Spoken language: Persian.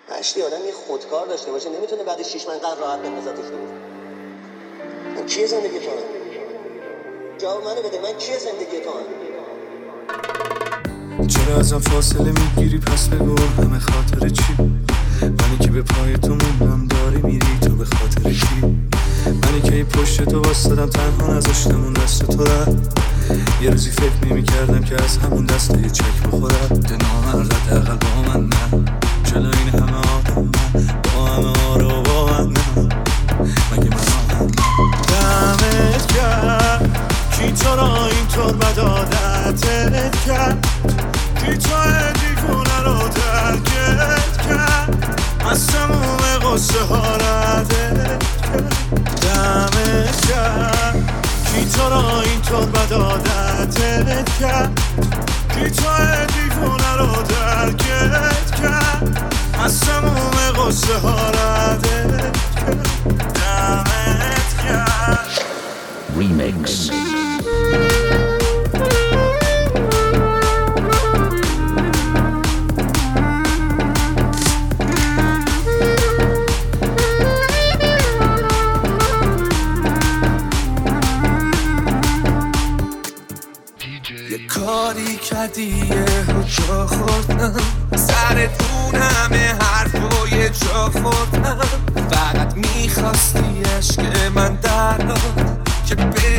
مشتی آدم یه خودکار داشته باشه نمیتونه بعد 6 ماه قرار راحت بندازتش دور. من کیه زندگی تو هم؟ جواب منو بده، من کیه زندگی تو هم؟ چرا ازم فاصله میگیری پس بگو همه خاطر چی؟ منی که به پای تو موندم داری میری تو به خاطر کی؟ منی که پشت تو واسدم تنها نذاشتم اون دست تو در یه روزی فکر نمی‌کردم که از همون دست یه چک بخورم ده نامرد حداقل با من نه جلو این همه آدم نه با همه آرو با من نه مگه من آهن دمت کرد کی تو را اینطور بد عادتت کرد کی تو دیوونه رو درکت کرد از تموم قصه ها ردت کرد دمت کرد کی تو را اینطور بد عادتت کرد کی تو دیوونه رو درکت کرد از تموم قصه ها ردت کرد دمت کرد Remix. یه کاری کردی یه جا خوردم سر دون همه حرفای جا خوردم فقط میخواستی عشق من در که